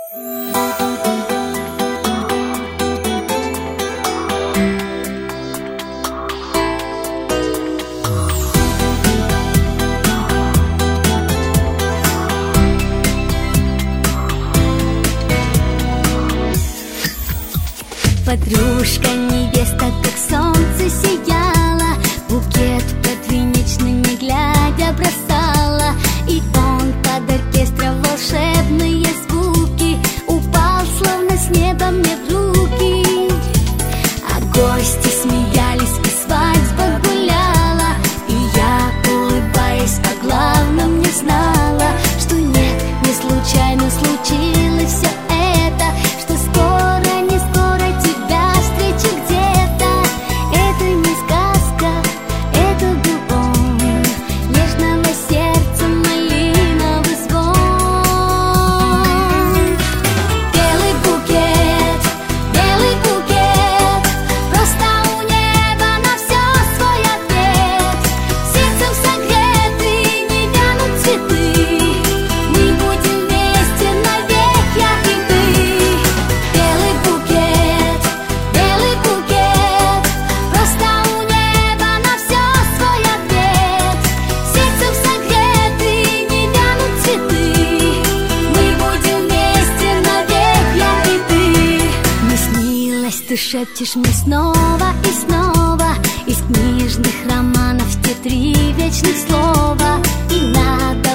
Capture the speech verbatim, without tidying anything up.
Подружка, невеста, как солнце сияла, букет подвенечный, не глядя, бросала. И он под оркестром волшебные звуки упал, словно с неба мне в руки. А гости смеялись, и свадьба гуляла, и я, улыбаясь, о главном не знала, что нет, не случайно случилось все это, что скоро, не скоро тебя встречу где-то. Это не сказка, это был он, нежного сердца малиновый звон. Белый букет, белый букет, просто у неба на все свой ответ. Сердцем согреты, не вянут цветы, мы будем вместе навек, я и ты. Белый букет, белый букет, просто у неба на все свой ответ. Сердцем согреты, не вянут цветы, мы будем вместе навек, я и ты. Мне снилось, ты шепчешь мне снова и снова из книжных романов те три вечных слова. И надо